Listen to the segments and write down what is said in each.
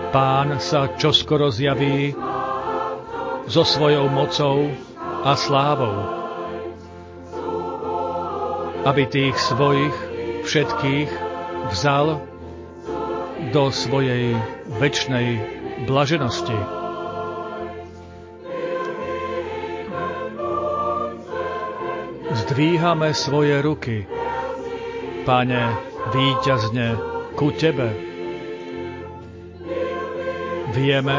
Pán sa čoskoro zjaví so svojou mocou a slávou, aby tých svojich všetkých vzal do svojej večnej blaženosti. Zdvíhame svoje ruky, Pane, víťazne ku Tebe. Vieme,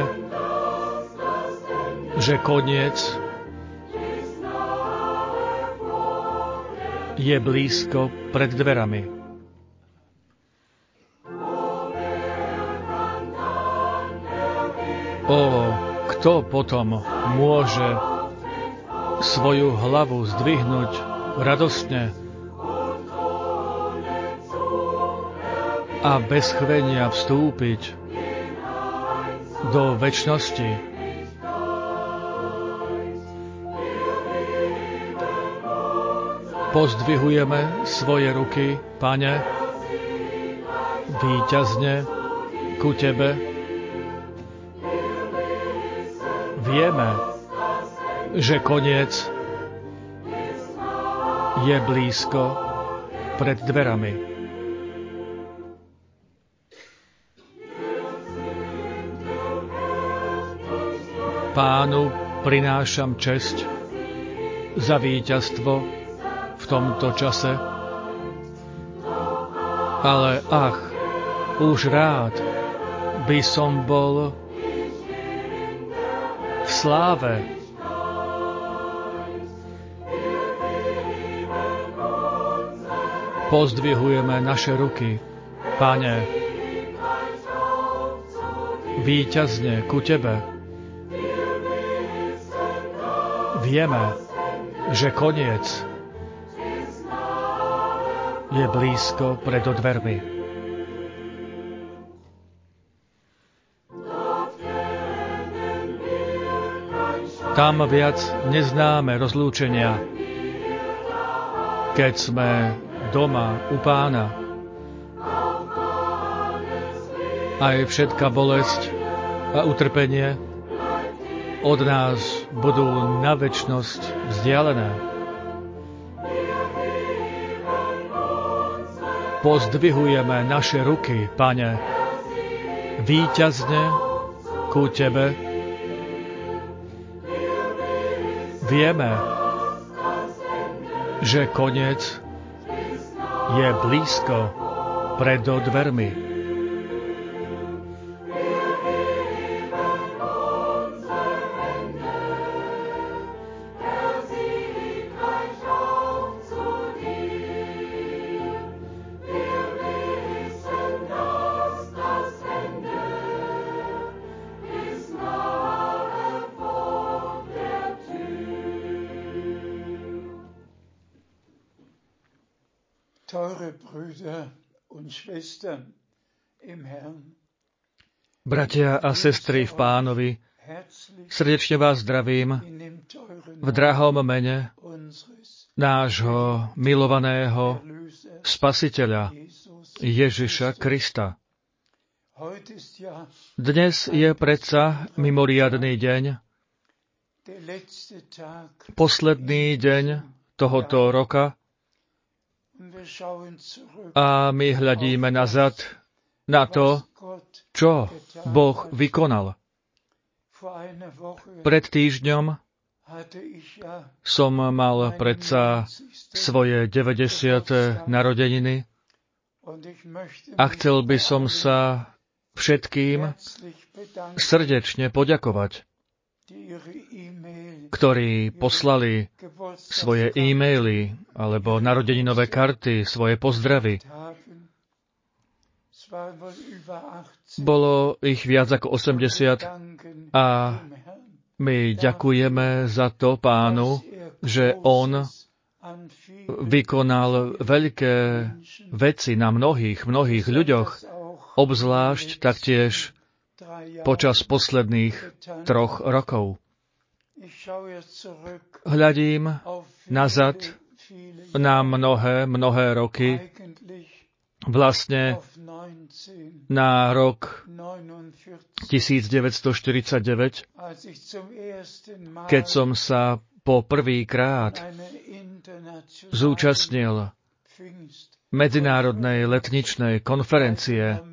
že koniec je blízko pred dverami. Kto potom môže svoju hlavu zdvihnúť radostne a bez chvenia vstúpiť do večnosti? Pozdvihujeme svoje ruky, Pane, víťazne ku Tebe. Vieme, že koniec je blízko pred dverami. Pánu prinášam česť za víťazstvo v tomto čase, ale už rád by som bol v sláve. Pozdvihujeme naše ruky, Pane, víťazne ku Tebe. Vieme, že koniec je blízko pred dvermi. Tam viac neznáme rozlúčenia, keď sme doma u Pána. Aj všetká bolesť a utrpenie od nás budú na večnosť vzdialené. Pozdvihujeme naše ruky, Pane, víťazne ku Tebe. Vieme, že koniec je blízko pred dvermi. Bratia a sestry v Pánovi, srdečne vás zdravím v drahom mene nášho milovaného Spasiteľa Ježiša Krista. Dnes je predsa mimoriadny deň, posledný deň tohoto roka, a my hľadíme nazad na to, čo Boh vykonal. Pred týždňom som mal predsa svoje 90. narodeniny a chcel by som sa všetkým srdečne poďakovať, ktorí poslali svoje e-maily alebo narodeninové karty, svoje pozdravy. Bolo ich viac ako 80 a my ďakujeme za to Pánu, že On vykonal veľké veci na mnohých ľuďoch, obzvlášť taktiež počas posledných 3 rokov. Hľadím nazad na mnohé roky vlastne na rok 1949, keď som sa po prvýkrát zúčastnil medzinárodnej letničnej konferencie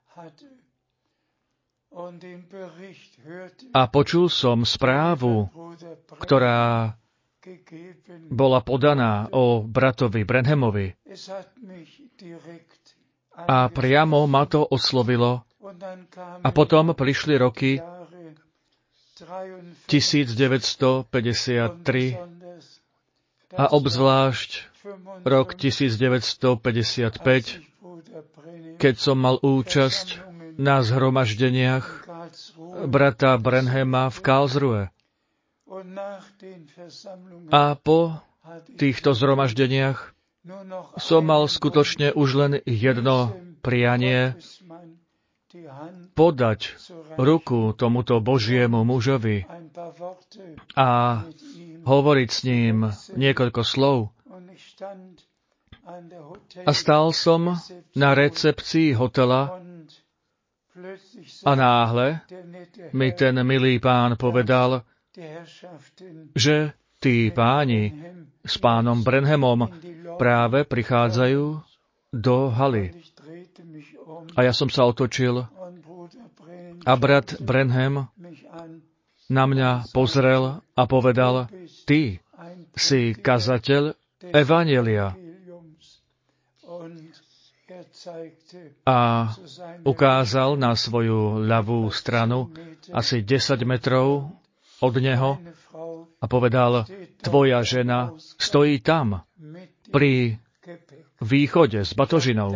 a počul som správu, ktorá bola podaná o bratovi Branhamovi a priamo ma to oslovilo. A potom prišli roky 1953 a obzvlášť rok 1955, keď som mal účasť na zhromaždeniach brata Branhama v Karlsruhe. A po týchto zhromaždeniach som mal skutočne už len jedno prianie podať ruku tomuto Božiemu mužovi a hovoriť s ním niekoľko slov. A stál som na recepcii hotela a náhle mi ten milý pán povedal, že tí páni s pánom Branhamom práve prichádzajú do haly. A ja som sa otočil a brat Branham na mňa pozrel a povedal, ty si kazateľ evanjelia. A ukázal na svoju ľavú stranu asi 10 metrov od neho a povedal, tvoja žena stojí tam, pri východe s batožinou.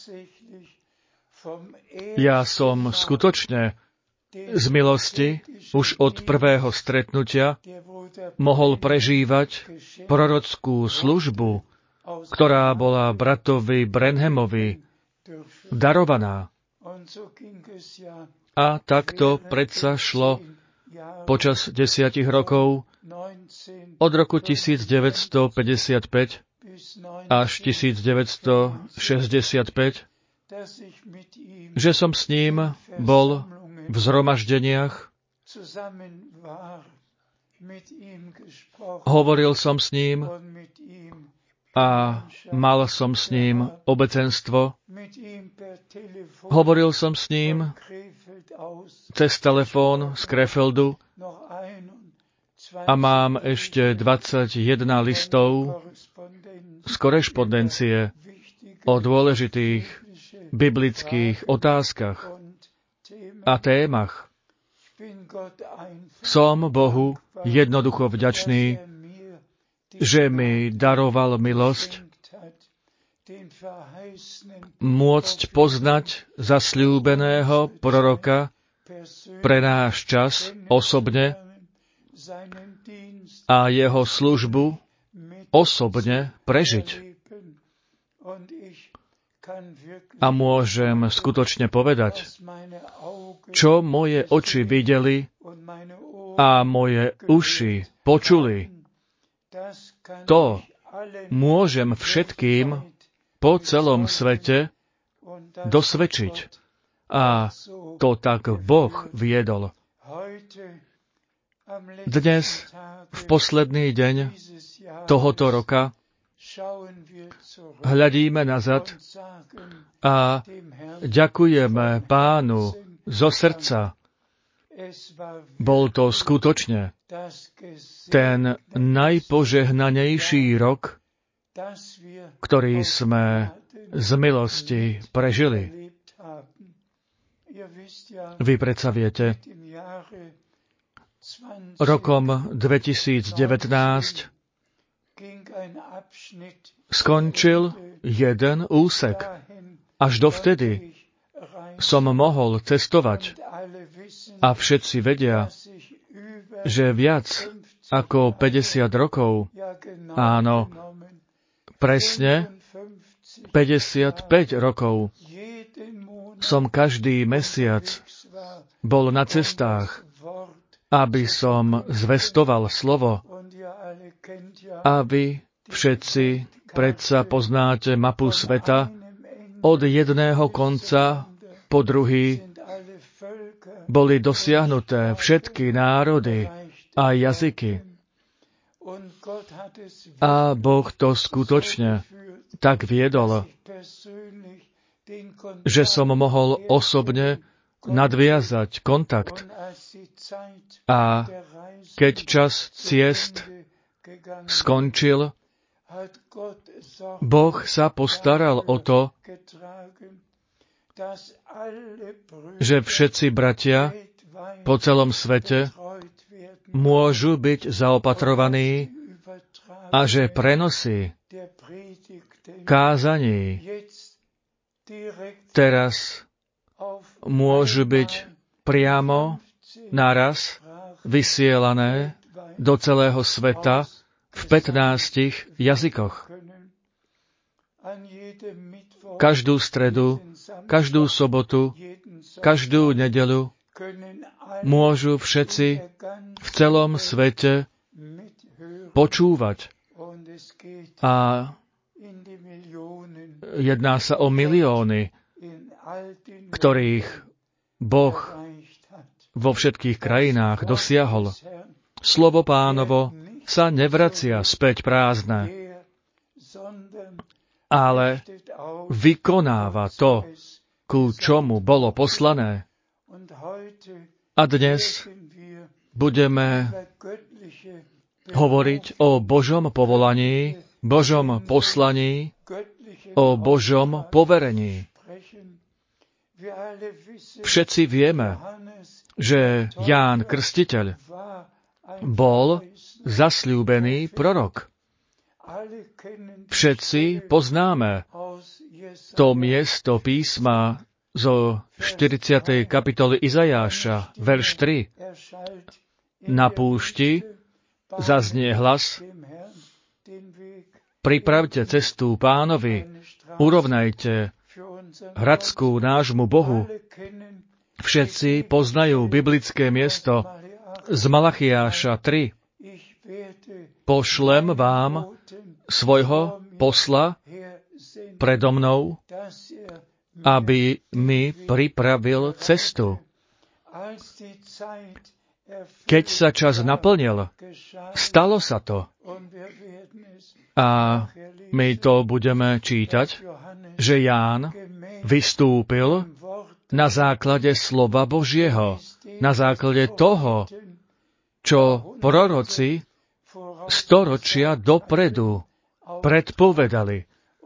Ja som skutočne z milosti už od prvého stretnutia mohol prežívať prorockú službu, ktorá bola bratovi Branhamovi darovaná. A takto predsa šlo počas 10 rokov od roku 1955 až 1965, že som s ním bol v zhromaždeniach, hovoril som s ním a mal som s ním obecenstvo. Hovoril som s ním cez telefón z Krefeldu a mám ešte 21 listov z korešpondencie o dôležitých biblických otázkach a témach. Som Bohu jednoducho vďačný, že mi daroval milosť môcť poznať zasľúbeného proroka pre náš čas osobne a jeho službu osobne prežiť. A môžem skutočne povedať, čo moje oči videli a moje uši počuli, to môžem všetkým po celom svete dosvedčiť. A to tak Boh viedol. Dnes, v posledný deň tohoto roka, hľadíme nazad a ďakujeme Pánu zo srdca. Bol to skutočne ten najpožehnanejší rok, ktorý sme z milosti prežili. Vy predsa viete, rokom 2019 skončil jeden úsek. Až dovtedy som mohol cestovať a všetci vedia, že viac ako 50 rokov, áno, presne 55 rokov, som každý mesiac bol na cestách, aby som zvestoval slovo. A vy všetci predsa poznáte mapu sveta od jedného konca po druhý boli dosiahnuté všetky národy a jazyky. A Boh to skutočne tak viedol, že som mohol osobne nadviazať kontakt. A keď čas ciest skončil, Boh sa postaral o to, že všetci bratia po celom svete môžu byť zaopatrovaní a že prenosy kázaní teraz môžu byť priamo naraz vysielané do celého sveta v 15 jazykoch. Každú stredu, každú sobotu, každú nedeľu môžu všetci v celom svete počúvať. A jedná sa o milióny, ktorých Boh vo všetkých krajinách dosiahol. Slovo Pánovo sa nevracia späť prázdne, ale vykonáva to, ku čomu bolo poslané. A dnes budeme hovoriť o Božom povolaní, Božom poslaní, o Božom poverení. Všetci vieme, že Ján Krstiteľ bol zasľúbený prorok. Všetci poznáme to miesto písma zo 40. kapitoly Izajáša, verš 3. Na púšti zaznie hlas: Pripravte cestu Pánovi, urovnajte hradskú nášmu Bohu. Všetci poznajú biblické miesto z Malachiáša 3. Pošlem vám svojho posla predo mnou, aby mi pripravil cestu. Keď sa čas naplnil, stalo sa to. A my to budeme čítať, že Ján vystúpil na základe slova Božieho, na základe toho, čo proroci storočia dopredu predpovedali.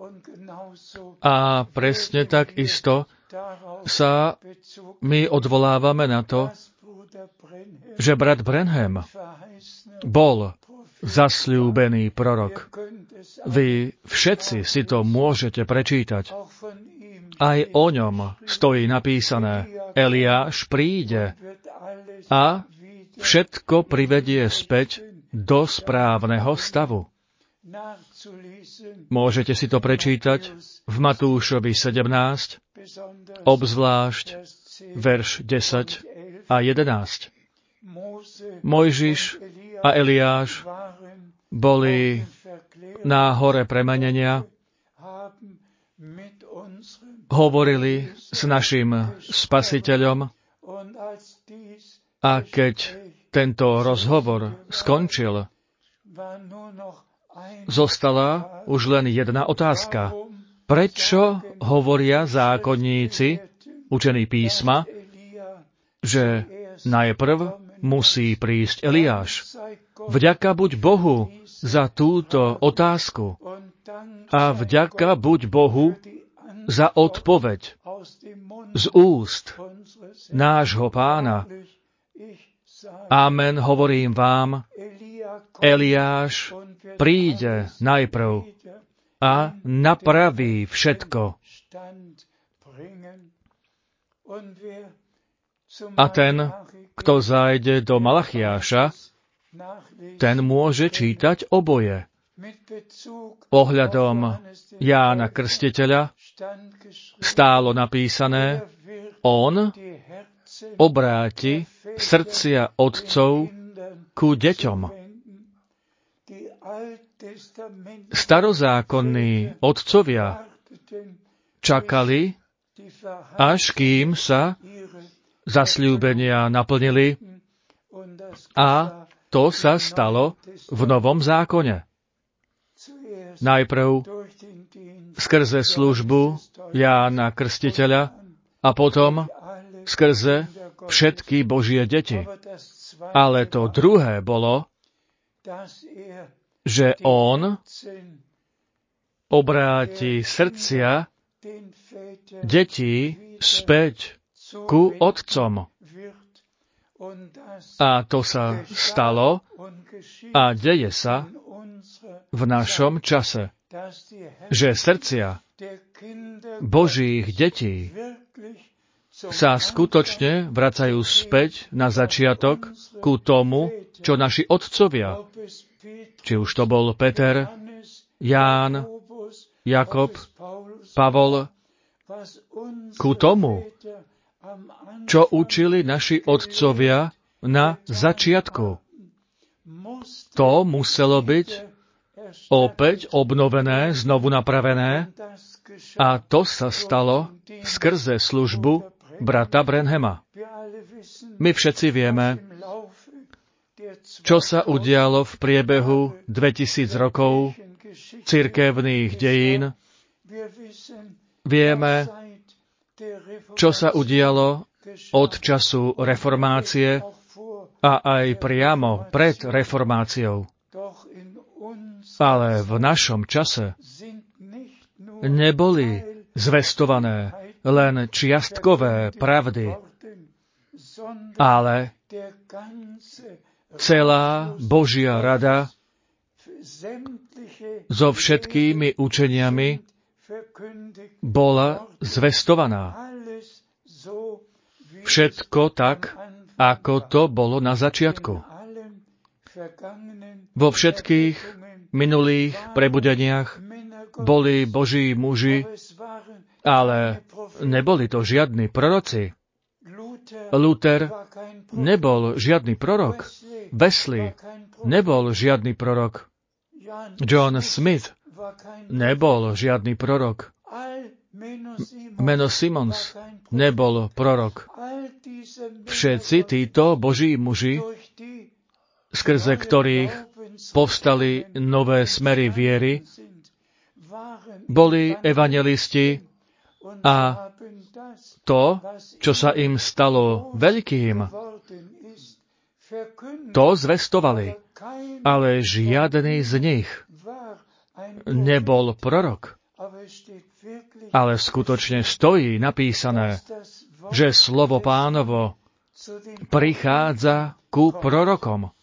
A presne tak isto sa my odvolávame na to, že brat Branham bol zasľúbený prorok. Vy všetci si to môžete prečítať. Aj o ňom stojí napísané: Eliáš príde a všetko privedie späť do správneho stavu. Môžete si to prečítať v Matúšovi 17, obzvlášť verš 10 a 11. Mojžiš a Eliáš boli na hore premenenia, hovorili s našim Spasiteľom, a keď tento rozhovor skončil, zostala už len jedna otázka. Prečo hovoria zákonníci, učení písma, že najprv musí prísť Eliáš? Vďaka buď Bohu za túto otázku a vďaka buď Bohu za odpoveď z úst nášho Pána. Amen, hovorím vám, Eliáš príde najprv a napraví všetko. A ten, kto zájde do Malachiáša, ten môže čítať oboje. Ohľadom Jána Krstiteľa stálo napísané: on obráti srdcia otcov ku deťom. Starozákonní otcovia čakali, až kým sa zasľúbenia naplnili, a to sa stalo v Novom zákone. Najprv skrze službu Jána Krstiteľa a potom skrze všetky Božie deti. Ale to druhé bolo, že on obráti srdcia detí späť ku otcom. A to sa stalo a deje sa v našom čase, že srdcia Božích detí sa skutočne vracajú späť na začiatok ku tomu, čo naši otcovia, či už to bol Peter, Ján, Jakob, Pavol, ku tomu, čo učili naši otcovia na začiatku. To muselo byť opäť obnovené, znovu napravené, a to sa stalo skrze službu brata Branhama. My všetci vieme, čo sa udialo v priebehu 2000 rokov cirkevných dejín. Vieme, čo sa udialo od času reformácie a aj priamo pred reformáciou. Ale v našom čase neboli zvestované len čiastkové pravdy, ale celá Božia rada so všetkými učeniami bola zvestovaná. Všetko tak, ako to bolo na začiatku. Vo všetkých minulých prebudeniach boli Boží muži, ale neboli to žiadni proroci. Luther nebol žiadny prorok. Wesley nebol žiadny prorok. John Smith nebol žiadny prorok. Menno Simons nebol prorok. Všetci títo Boží muži, skrze ktorých povstali nové smery viery, boli evangelisti a to, čo sa im stalo veľkým, to zvestovali. Ale žiadny z nich nebol prorok. Ale skutočne stojí napísané, že slovo Pánovo prichádza ku prorokom.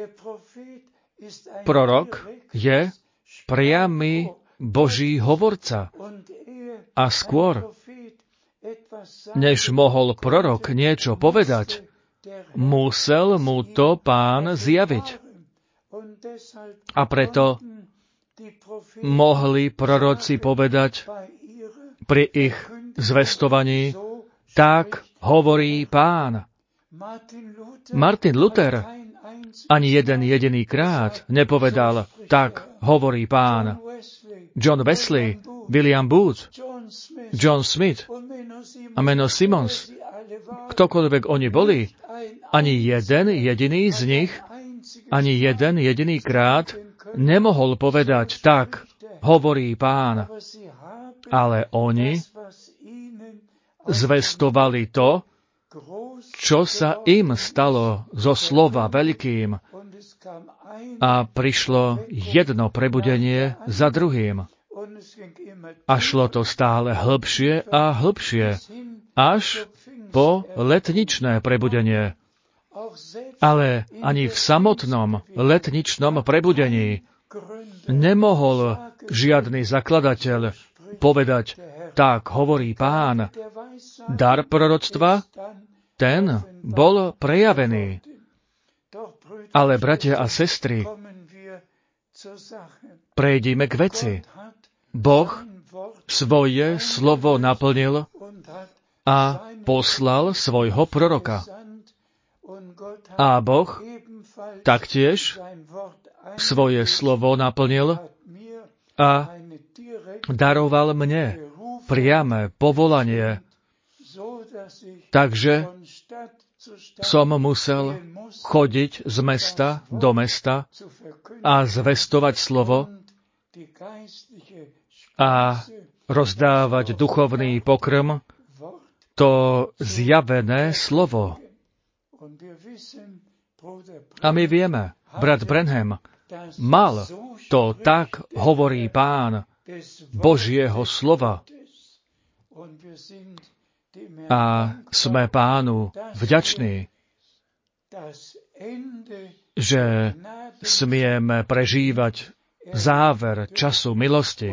Prorok je priamy Boží hovorca. A skôr, než mohol prorok niečo povedať, musel mu to Pán zjaviť. A preto mohli proroci povedať pri ich zvestovaní, tak hovorí Pán. Martin Luther ani jeden jediný krát nepovedal, tak hovorí Pán. John Wesley, William Booth, John Smith a Menno Simons, ktokoľvek oni boli, ani jeden jediný z nich, ani jeden jediný krát nemohol povedať, tak hovorí Pán. Ale oni zvestovali to, čo sa im stalo zo slova veľkým, a prišlo jedno prebudenie za druhým. A šlo to stále hlbšie a hlbšie, až po letničné prebudenie. Ale ani v samotnom letničnom prebudení nemohol žiadny zakladateľ povedať, tak hovorí Pán. Dar proroctva, ten bol prejavený. Ale, bratia a sestry, prejdime k veci. Boh svoje slovo naplnil a poslal svojho proroka. A Boh taktiež svoje slovo naplnil a daroval mne priame povolanie, takže som musel chodiť z mesta do mesta a zvestovať slovo a rozdávať duchovný pokrm, to zjavené slovo. A my vieme, brat Branham mal to tak, hovorí Pán, Božieho slova. A sme Pánu vďační, že smieme prežívať záver času milosti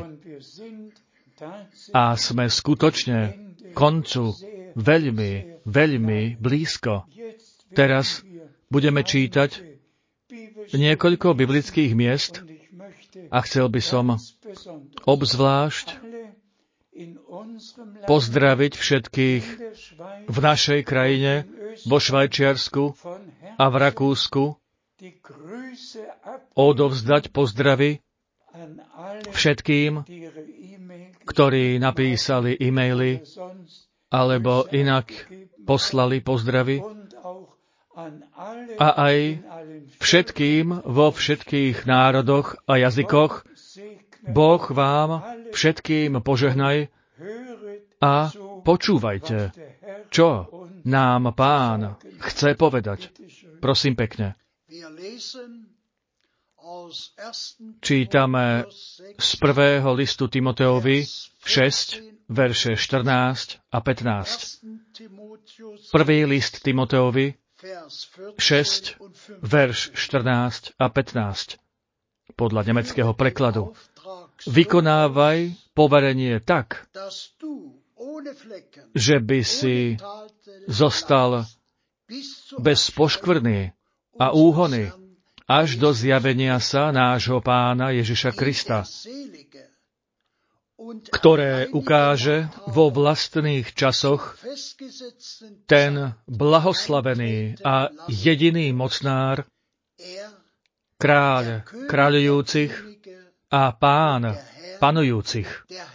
a sme skutočne koncu veľmi, veľmi blízko. Teraz budeme čítať niekoľko biblických miest a chcel by som obzvlášť pozdraviť všetkých v našej krajine, vo Švajčiarsku a v Rakúsku, odovzdať pozdravy všetkým, ktorí napísali e-maily alebo inak poslali pozdravy, a aj všetkým vo všetkých národoch a jazykoch. Boh vám všetkým požehnaj a počúvajte, čo nám Pán chce povedať. Prosím pekne. Čítame z 1. listu Timoteovi 6, verše 14 a 15. Prvý list Timoteovi 6, verš 14 a 15. Podľa nemeckého prekladu. Vykonávaj poverenie tak, že by si zostal bez poškvrny a úhony až do zjavenia sa nášho Pána Ježiša Krista, ktoré ukáže vo vlastných časoch ten blahoslavený a jediný mocnár, kráľ kráľujúcich a Pán panujúcich.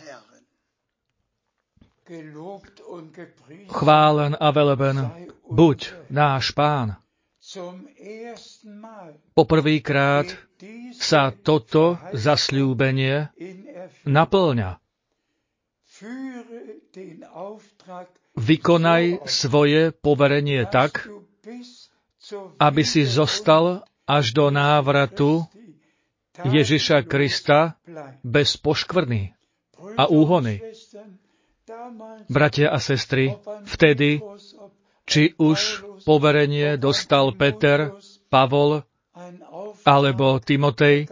Chválen a veleben buď náš Pán. Poprvýkrát sa toto zasľúbenie napĺňa. Vykonaj svoje poverenie tak, aby si zostal až do návratu Ježiša Krista bez poškvrny a úhony. Bratia a sestry, vtedy, či už poverenie dostal Peter, Pavol alebo Timotej,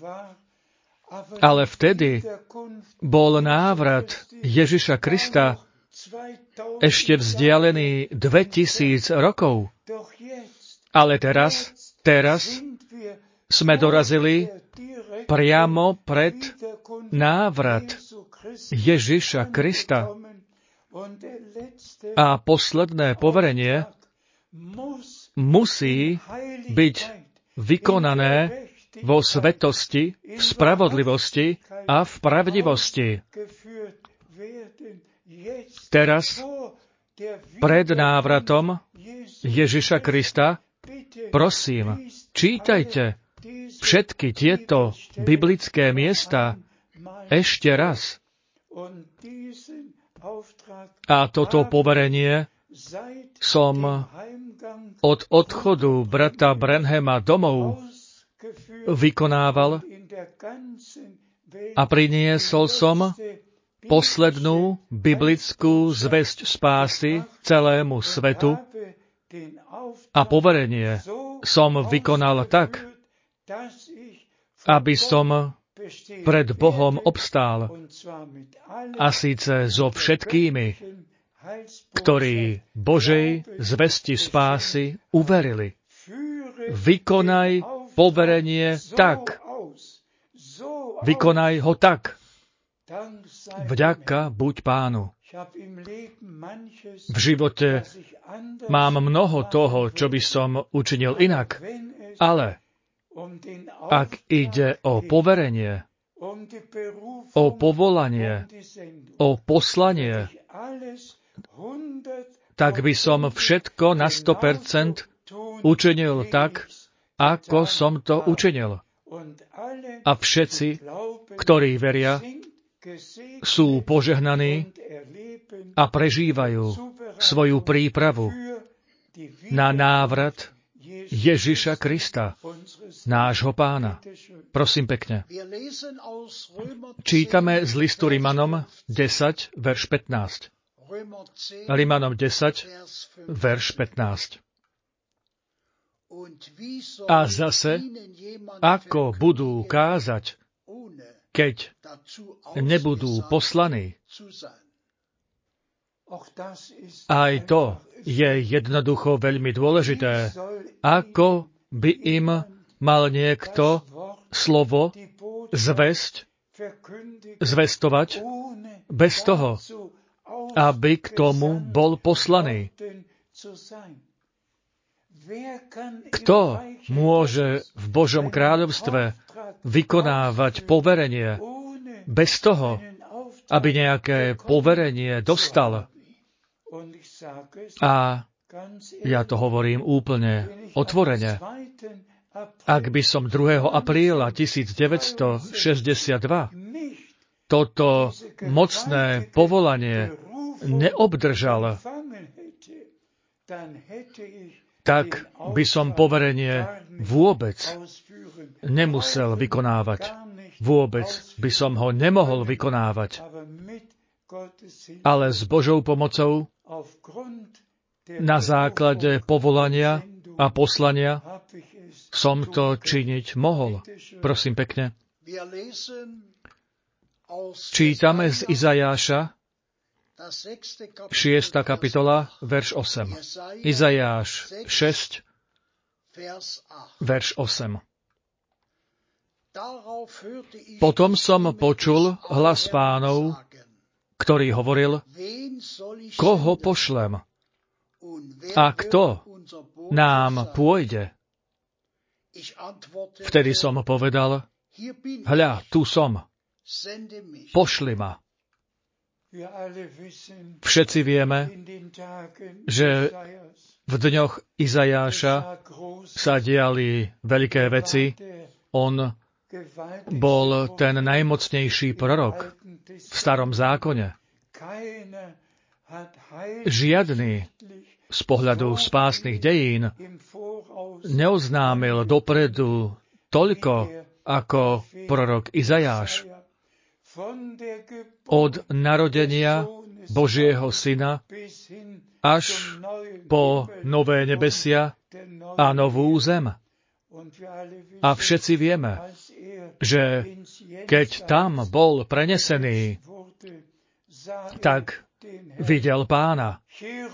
ale vtedy bol návrat Ježiša Krista ešte vzdialený 2000 rokov. Ale teraz sme dorazili priamo pred návrat Ježiša Krista. A posledné poverenie musí byť vykonané vo svetosti, v spravodlivosti a v pravdivosti. Teraz, pred návratom Ježiša Krista, prosím, čítajte všetky tieto biblické miesta ešte raz. A toto poverenie som od odchodu brata Branhama domov vykonával a priniesol som poslednú biblickú zvesť spásy celému svetu a poverenie som vykonal tak, aby som pred Bohom obstál, a síce so všetkými, ktorí Božej zvesti spásy uverili. Vykonaj poverenie tak. Vykonaj ho tak. Vďaka buď Pánu. V živote mám mnoho toho, čo by som učinil inak, ale ak ide o poverenie o povolanie, o poslanie, tak by som všetko na 100% učinil tak, ako som to učinil. A všetci, ktorí veria, sú požehnaní a prežívajú svoju prípravu na návrat Ježiša Krista, nášho Pána. Prosím pekne. Čítame z listu Rimanom 10, verš 15. Rimanom 10, verš 15. A zase, ako budú kázať, keď nebudú poslaní? Aj to je jednoducho veľmi dôležité. Ako by im mal niekto slovo zvestovať bez toho, aby k tomu bol poslaný? Kto môže v Božom kráľovstve vykonávať poverenie bez toho, aby nejaké poverenie dostal? A ja to hovorím úplne otvorene. Ak by som 2. apríla 1962 toto mocné povolanie neobdržal, tak by som poverenie vôbec nemusel vykonávať. Vôbec by som ho nemohol vykonávať. Ale s Božou pomocou, na základe povolania a poslania, som to činiť mohol. Prosím pekne. Čítame z Izajáša, 6. kapitola, verš 8. Izajáš 6, verš 8. Potom som počul hlas Pánov, ktorý hovoril, koho pošlem a kto nám pôjde? Vtedy som povedal, hľa, tu som, pošli ma. Všetci vieme, že v dňoch Izajáša sa diali veľké veci. On bol ten najmocnejší prorok v Starom zákone. Žiadny z pohľadu spásnych dejín neoznámil dopredu toľko ako prorok Izajáš. Od narodenia Božieho Syna až po nové nebesia a novú zem. A všetci vieme, že keď tam bol prenesený, tak videl Pána.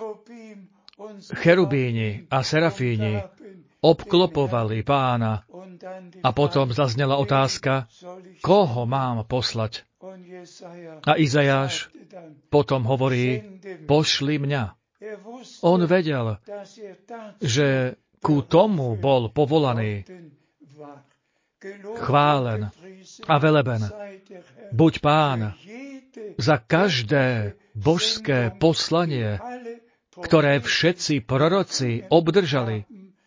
Cherubíni a serafíni obklopovali Pána a potom zaznela otázka, koho mám poslať? A Izajáš potom hovorí, pošli mňa. On vedel, že ku tomu bol povolaný. Chválen a veleben buď Pán za každé božské poslanie, ktoré všetci proroci obdržali.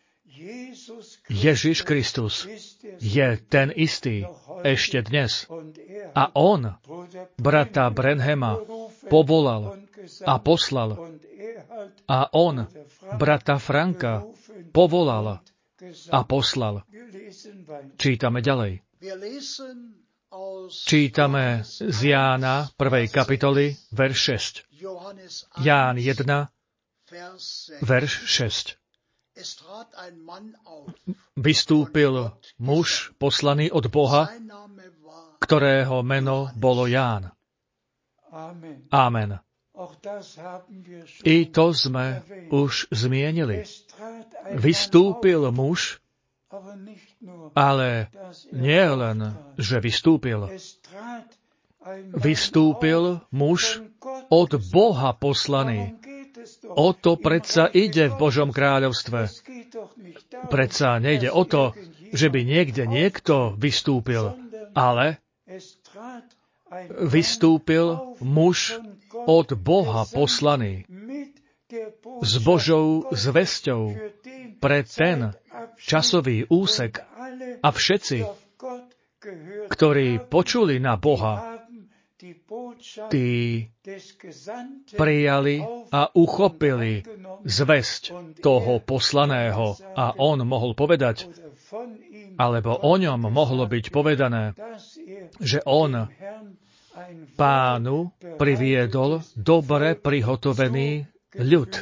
Ježiš Kristus je ten istý ešte dnes. A on brata Branhama povolal a poslal. A on brata Franka povolal a poslal. Čítame ďalej. Čítame z Jána 1. kapitoly, verš 6. Ján 1, verš 6. Vystúpil muž poslaný od Boha, ktorého meno bolo Ján. Amen. I to sme už zmienili. Vystúpil muž, ale nie len, že vystúpil. Vystúpil muž od Boha poslaný. O to predsa ide v Božom kráľovstve. Predsa nejde o to, že by niekde niekto vystúpil, ale vystúpil muž od Boha poslaný s Božou zvesťou pre ten časový úsek a všetci, ktorí počuli na Boha, tí prijali a uchopili zvesť toho poslaného a on mohol povedať, alebo o ňom mohlo byť povedané, že on Pánu priviedol dobre prihotovený ľud.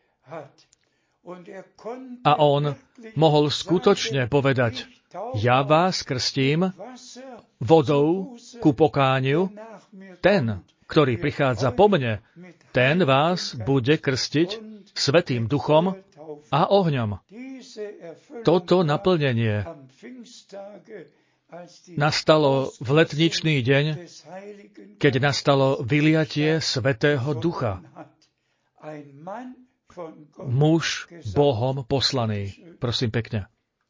A on mohol skutočne povedať, ja vás krstím vodou ku pokániu, ten, ktorý prichádza po mne, ten vás bude krstiť Svätým Duchom a ohňom. Toto naplnenie nastalo v letničný deň, keď nastalo vyliatie Svätého Ducha. Muž Bohom poslaný. Prosím pekne.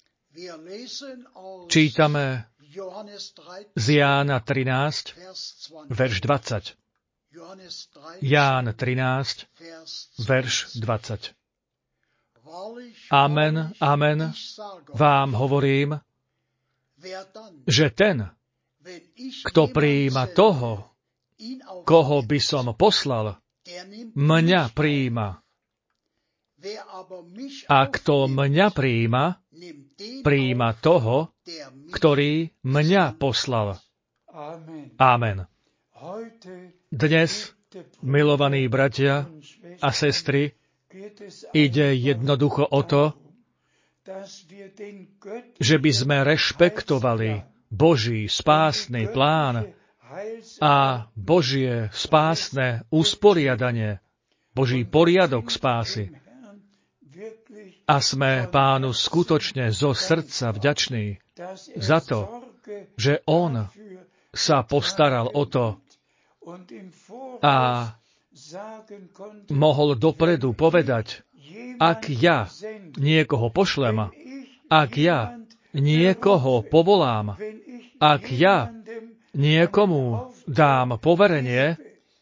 Čítame z Jána 13, verš 20. Ján 13, verš 20. Amen, amen, vám hovorím, že ten, kto prijíma toho, koho by som poslal, mňa prijíma. A kto mňa prijíma, prijíma toho, ktorý mňa poslal. Amen. Dnes, milovaní bratia a sestry, ide jednoducho o to, že by sme rešpektovali Boží spásny plán a Božie spásne usporiadanie, Boží poriadok spásy. A sme Pánu skutočne zo srdca vďační za to, že On sa postaral o to a mohol dopredu povedať, ak ja niekoho pošlem, ak ja niekoho povolám, ak ja niekomu dám poverenie,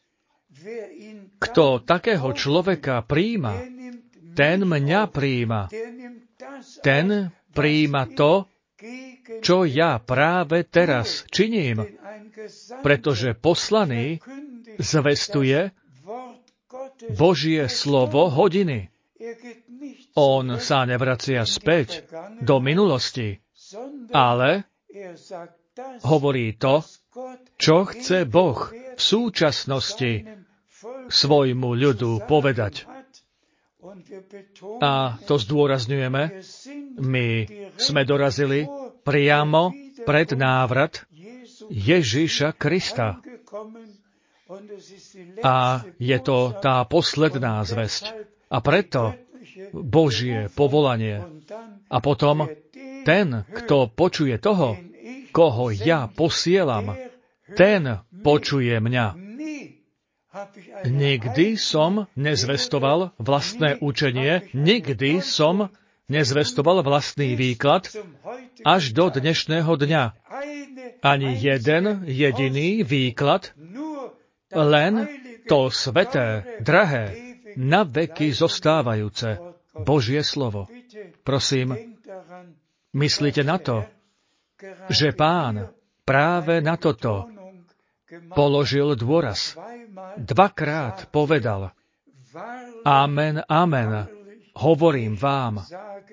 kto takého človeka prijíma, ten mňa prijíma. Ten prijíma to, čo ja práve teraz činím, pretože poslaný zvestuje Božie slovo hodiny. On sa nevracia späť do minulosti, ale hovorí to, čo chce Boh v súčasnosti svojmu ľudu povedať. A to zdôrazňujeme, my sme dorazili priamo pred návrat Ježiša Krista. A je to tá posledná zvesť. A preto Božie povolanie. A potom ten, kto počuje toho, koho ja posielam, ten počuje mňa. Nikdy som nezvestoval vlastné učenie, nikdy som nezvestoval vlastný výklad až do dnešného dňa. Ani jeden jediný výklad, len to sveté, drahé, na veky zostávajúce Božie slovo. Prosím, myslite na to, že Pán práve na toto položil dôraz. Dvakrát povedal, amen, amen, hovorím vám.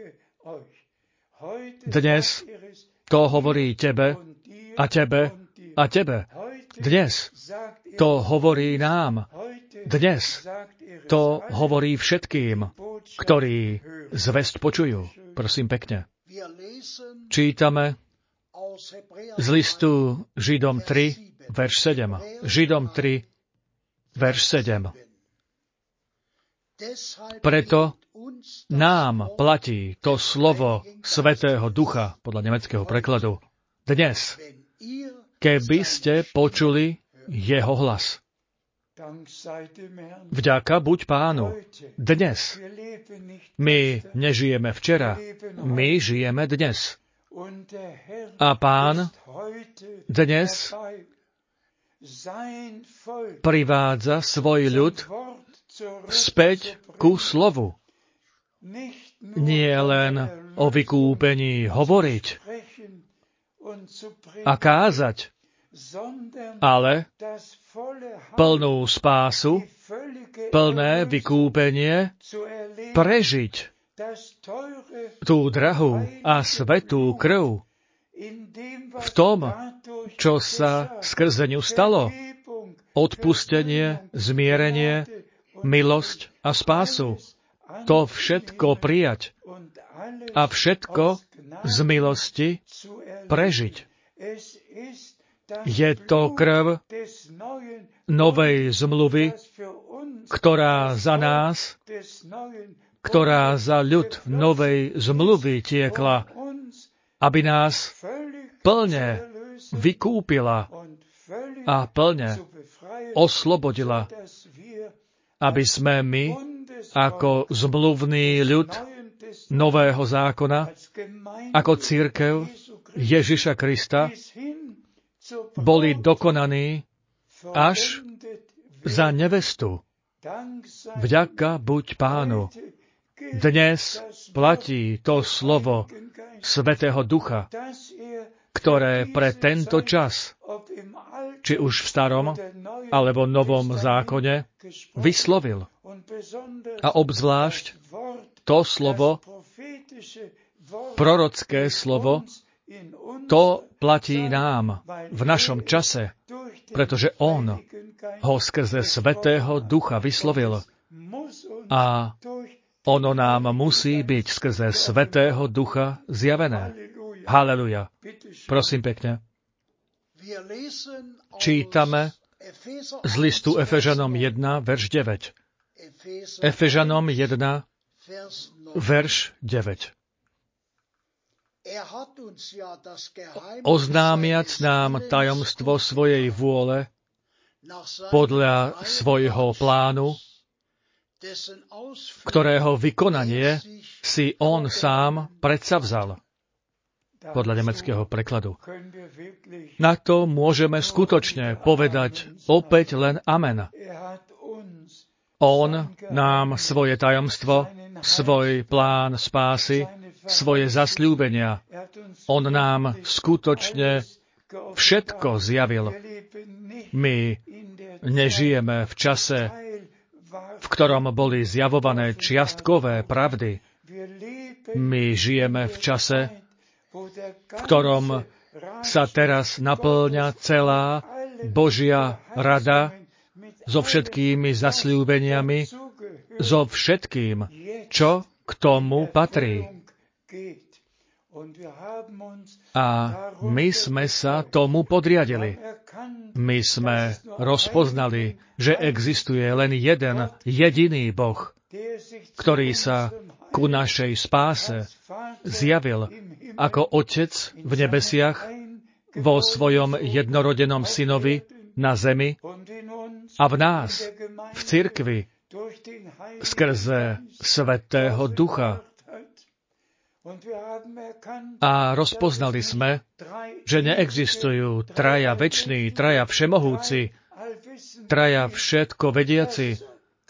Dnes to hovorí tebe a tebe a tebe. Dnes to hovorí nám. Dnes to hovorí všetkým, ktorí zvesť počujú. Prosím pekne. Čítame z listu Židom 3, verš 7. Židom 3, verš 7. Preto nám platí to slovo Svätého Ducha, podľa nemeckého prekladu, dnes, keby ste počuli jeho hlas. Vďaka buď Pánu. Dnes. My nežijeme včera, my žijeme dnes. A Pán dnes privádza svoj ľud späť ku slovu. Nie len o vykúpení hovoriť a kázať, ale plnú spásu, plné vykúpenie prežiť, tú drahú a svätú krv v tom, čo sa skrze ňu stalo, odpustenie, zmierenie, milosť a spásu. To všetko prijať a všetko z milosti prežiť. Je to krv novej zmluvy, ktorá za nás, ktorá za ľud novej zmluvy tiekla, aby nás plne vykúpila a plne oslobodila, aby sme my, ako zmluvný ľud nového zákona, ako cirkev Ježiša Krista, boli dokonaní až za nevestu. Vďaka buď Pánu. Dnes platí to slovo Svätého Ducha, ktoré pre tento čas, či už v starom alebo novom zákone, vyslovil. A obzvlášť to slovo, prorocké slovo, to platí nám v našom čase, pretože on ho skrze Svätého Ducha vyslovil. A ono nám musí byť skrze Svätého Ducha zjavené. Haleluja. Prosím pekne. Čítame z listu Efežanom 1, verš 9. Efežanom 1, verš 9. Oznámiac nám tajomstvo svojej vôle podľa svojho plánu, ktorého vykonanie si on sám predsavzal. Podľa nemeckého prekladu. Na to môžeme skutočne povedať opäť len amen. On nám svoje tajomstvo, svoj plán spásy, svoje zasľúbenia. On nám skutočne všetko zjavil. My nežijeme v čase, v ktorom boli zjavované čiastkové pravdy. My žijeme v čase, v ktorom sa teraz napĺňa celá Božia rada so všetkými zasľúbeniami, so všetkým, čo k tomu patrí. A my sme sa tomu podriadili. My sme rozpoznali, že existuje len jeden jediný Boh, ktorý sa ku našej spáse zjavil ako Otec v nebesiach vo svojom jednorodenom synovi na zemi a v nás, v cirkvi, skrze Svätého Ducha. A rozpoznali sme, že neexistujú traja veční, traja všemohúci, traja všetko vediaci,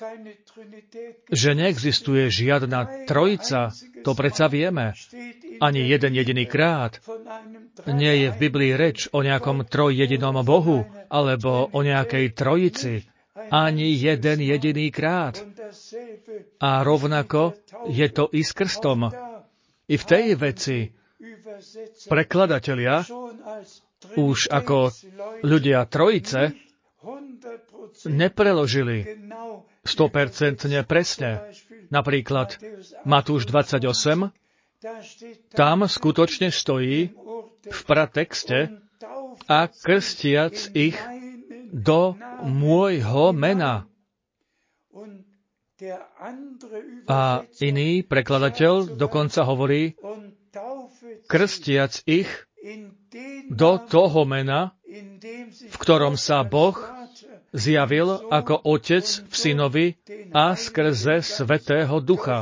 že neexistuje žiadna trojica, to predsa vieme. Ani jeden jediný krát. Nie je v Biblii reč o nejakom trojjedinom Bohu, alebo o nejakej trojici. Ani jeden jediný krát. A rovnako je to i s krstom. I v tej veci prekladatelia, už ako ľudia trojice, nepreložili 100% presne. Napríklad Matúš 28, tam skutočne stojí v pratexte a krstiac ich do môjho mena. A iný prekladateľ dokonca hovorí, krstiac ich do toho mena, v ktorom sa Boh zjavil ako Otec v Synovi a skrze Svätého Ducha.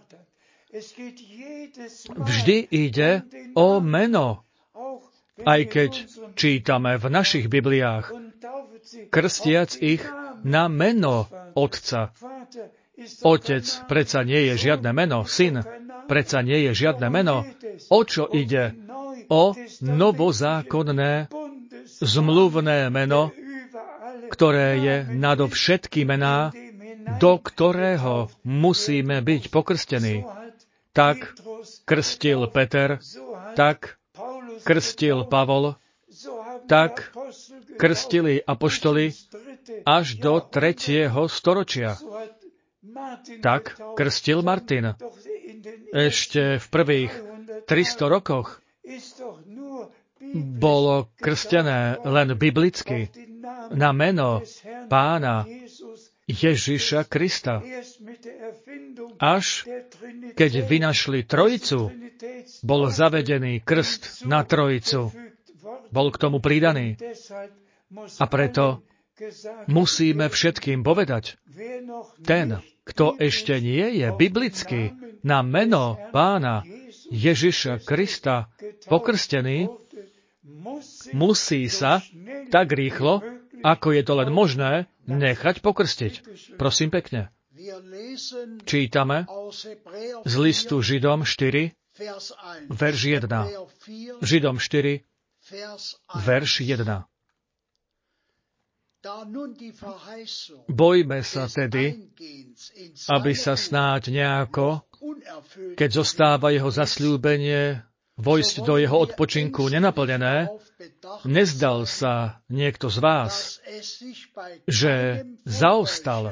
Vždy ide o meno, aj keď čítame v našich Bibliách krstiac ich na meno Otca. Otec predsa nie je žiadne meno, Syn predsa nie je žiadne meno. O čo ide? O novozákonné zmluvné meno, ktoré je nado všetky mená, do ktorého musíme byť pokrstení. Tak krstil Peter, tak krstil Pavol, tak krstili apoštoli až do 3. storočia. Tak krstil Martin. Ešte v prvých 300 rokoch bolo krstené len biblicky na meno Pána Ježiša Krista. Až keď vynašli Trojicu, bol zavedený krst na Trojicu. Bol k tomu pridaný. A preto musíme všetkým povedať, ten, kto ešte nie je biblicky na meno Pána Ježiša Krista pokrstený, musí sa tak rýchlo, ako je to len možné, nechať pokrstiť. Prosím pekne. Čítame z listu Židom 4, verš 1. Židom 4, verš 1. Bojme sa tedy, aby sa snáď nejako, keď zostáva jeho zasľúbenie, vojsť do jeho odpočinku nenaplnené, nezdal sa niekto z vás, že zaostal.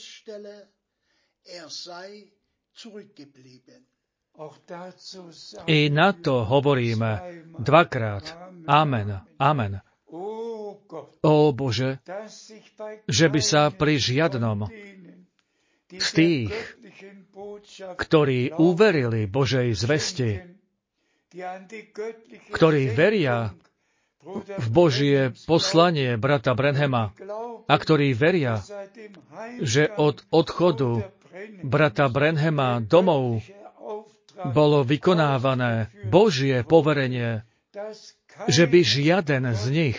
I na to hovoríme dvakrát. Amen. Amen. Ó Bože, že by sa pri žiadnom z tých, ktorí uverili Božej zvesti, ktorí veria v Božie poslanie brata Branhama a ktorí veria, že od odchodu brata Branhama domov bolo vykonávané Božie poverenie, že by žiaden z nich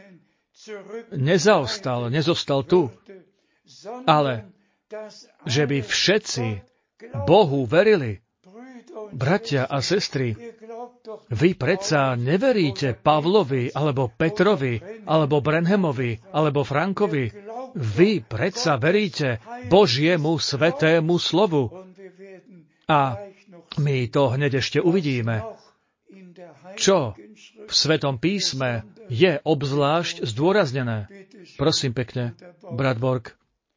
nezostal tu, ale že by všetci Bohu verili. Bratia a sestry, vy predsa neveríte Pavlovi, alebo Petrovi, alebo Branhamovi, alebo Frankovi. Vy predsa veríte Božiemu svetému slovu. A my to hneď ešte uvidíme. Čo v Svetom písme je obzvlášť zdôraznené? Prosím pekne, brat Borg.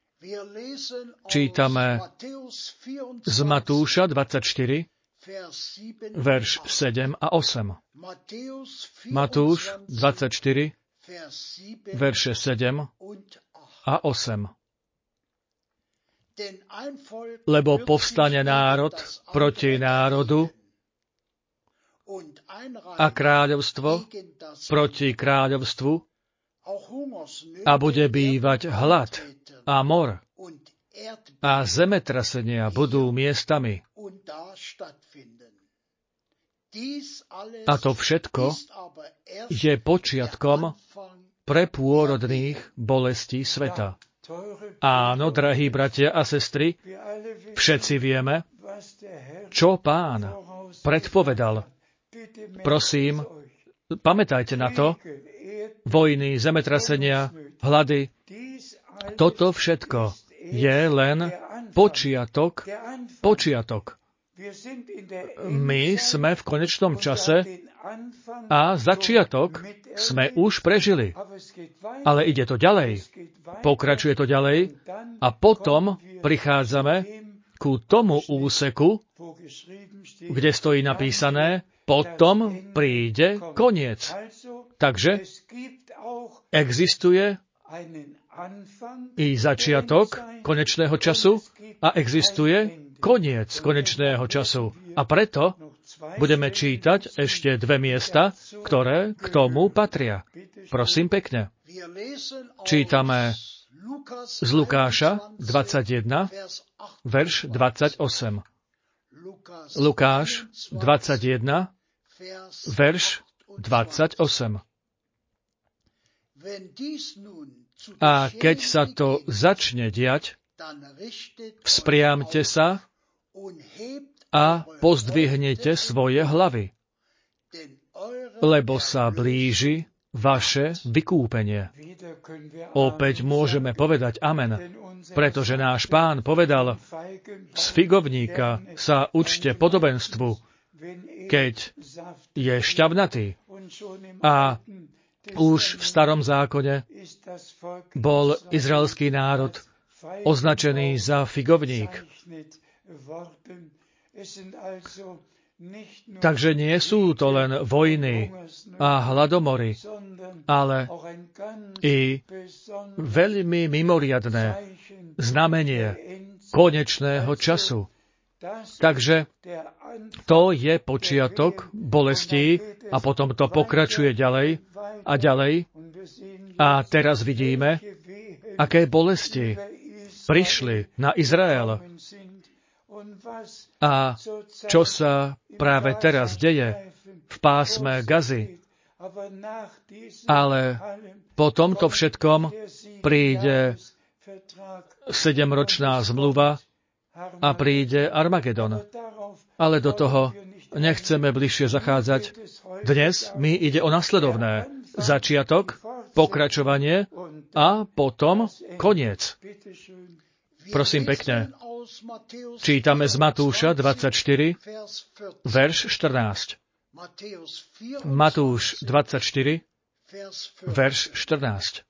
Čítame z Matúša 24, verš 7 a 8. Matúš 24, verše 7 a 8. Lebo povstane národ proti národu a kráľovstvo proti kráľovstvu a bude bývať hlad a mor a zemetrasenia budú miestami. A to všetko je počiatkom prepôrodných bolestí sveta. Áno, drahí bratia a sestry, všetci vieme, čo Pán predpovedal. Prosím, pamätajte na to, vojny, zemetrasenia, hlady, toto všetko je len počiatok. My sme v konečnom čase a začiatok sme už prežili. Ale ide to ďalej. Pokračuje to ďalej a potom prichádzame ku tomu úseku, kde stojí napísané, potom príde koniec. Takže existuje i začiatok konečného času a existuje koniec konečného času. A preto budeme čítať ešte 2 miesta, ktoré k tomu patria. Prosím pekne. Čítame z Lukáša 21, verš 28. Lukáš 21, verš 28. A keď sa to začne diať, vzpriamte sa a pozdvihnite svoje hlavy, lebo sa blíži vaše vykúpenie. Opäť môžeme povedať amen, pretože náš Pán povedal, z figovníka sa učte podobenstvu, keď je šťavnatý. A už v Starom zákone bol izraelský národ označený za figovník. Takže nie sú to len vojny a hladomory, ale i veľmi mimoriadne znamenie konečného času. Takže to je počiatok bolestí a potom to pokračuje ďalej a ďalej. A teraz vidíme, aké bolesti prišli na Izrael. A čo sa práve teraz deje v pásme Gazy. Ale po tomto všetkom príde 7-ročná zmluva a príde Armagedon. Ale do toho nechceme bližšie zachádzať. Dnes mi ide o nasledovné. Začiatok, pokračovanie a potom koniec. Prosím pekne. Čítame z Matúša 24, verš 14. Matúš 24, verš 14.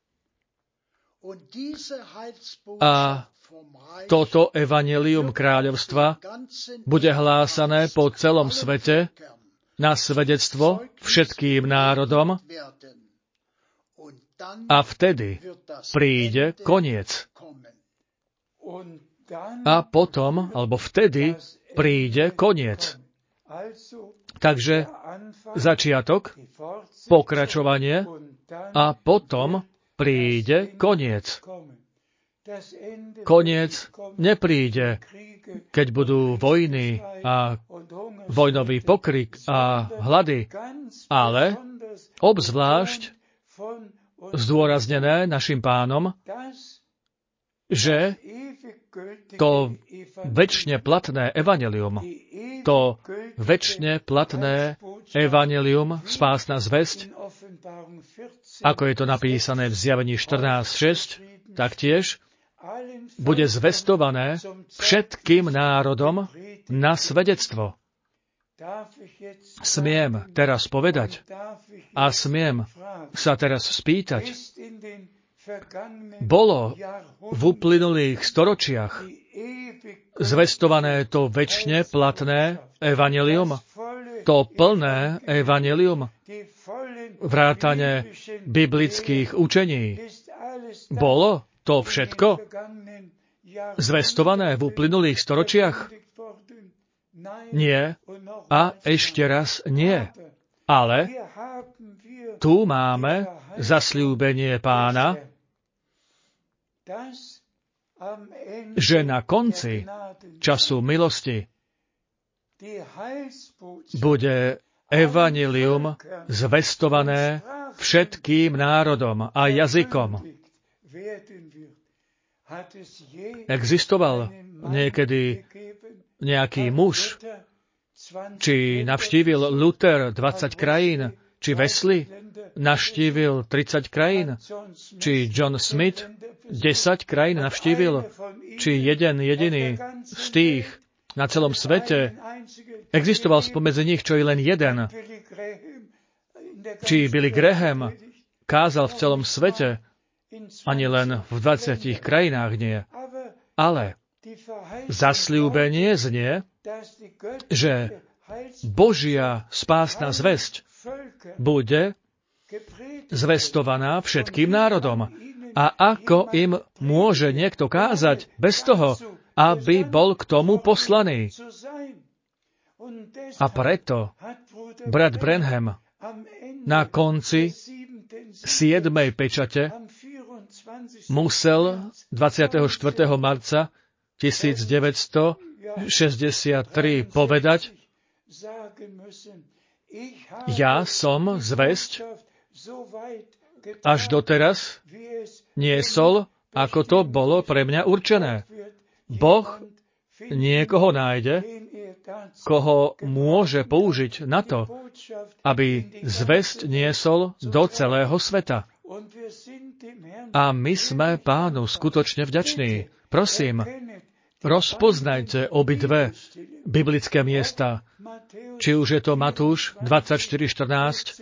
A toto evanjelium kráľovstva bude hlásané po celom svete na svedectvo všetkým národom a vtedy príde koniec. A potom, alebo vtedy, príde koniec. Takže začiatok, pokračovanie a potom príde koniec. Koniec nepríde, keď budú vojny a vojnový pokrik a hlady, ale obzvlášť zdôraznené našim Pánom, že to večne platné evanjelium, to večne platné evanjelium, spásna zvesť, ako je to napísané v Zjavení 14.6, taktiež bude zvestované všetkým národom na svedectvo. Smiem teraz povedať a smiem sa teraz spýtať, bolo v uplynulých storočiach zvestované to večne platné evanjelium, to plné evanjelium, vrátane biblických učení. Bolo to všetko zvestované v uplynulých storočiach? Nie a ešte raz nie. Ale tu máme zasľúbenie Pána, že na konci času milosti bude evanjelium zvestované všetkým národom a jazykom. Existoval niekedy nejaký muž, či navštívil Luther 20 krajín, či Wesley navštívil 30 krajín, či John Smith 10 krajín navštívil, či jeden jediný z tých na celom svete existoval spomedzi nich, čo je len jeden, či Billy Graham kázal v celom svete, ani len v 20 krajinách nie. Ale zasľúbenie znie, že Božia spásna zvesť bude zvestovaná všetkým národom. A ako im môže niekto kázať bez toho, aby bol k tomu poslaný? A preto brat Branham na konci 7. pečate musel 24. marca 1963 povedať: Ja som zvesť až doteraz niesol, ako to bolo pre mňa určené. Boh niekoho nájde, koho môže použiť na to, aby zvesť niesol do celého sveta. A my sme Pánu skutočne vďační. Prosím, rozpoznajte obidve biblické miesta. Či už je to Matúš 24:14,